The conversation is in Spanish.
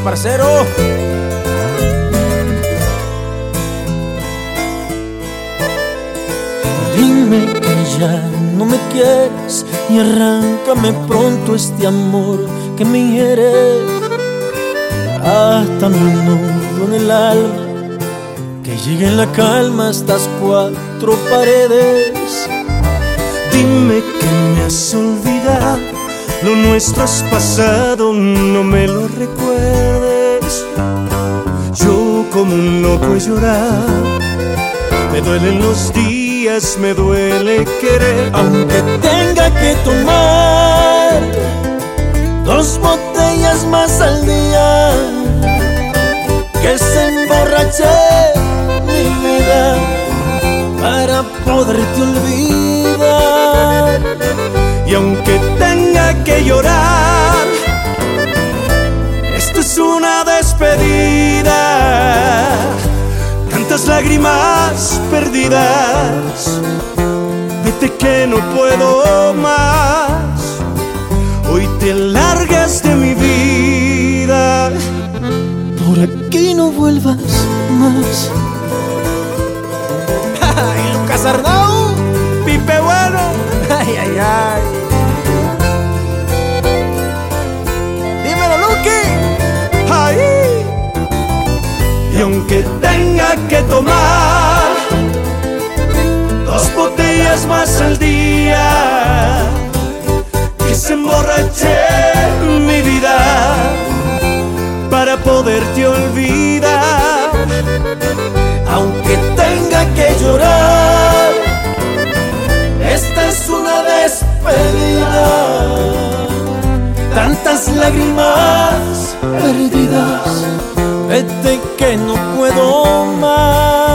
parcero. Dime que ya no me quieres y arráncame pronto este amor que me hiere hasta mi nudo en el alma, que llegue la calma a estas cuatro paredes. Dime que me has olvidado, lo nuestro es pasado, no me lo recuerdes. Yo como un loco he llorado, me duelen los días, me duele querer. Aunque tenga que tomar 2 botellas más al día, que se emborrache mi vida para poderte olvidar. Y aunque tenga que llorar, esto es una despedida. Tantas lágrimas perdidas, vete que no puedo más. Hoy te largas de mi vida, por aquí no vuelvas más. Y Lucas Arnau, Pipe Bueno. Ay, ay, ay. Dímelo, Luqui. ay. Y aunque tenga que tomar 2 botellas más al día, que se emborrache mi vida para poderte olvidar. Aunque tenga que llorar, esta es una despedida. Tantas lágrimas perdidas, vete que no puedo más.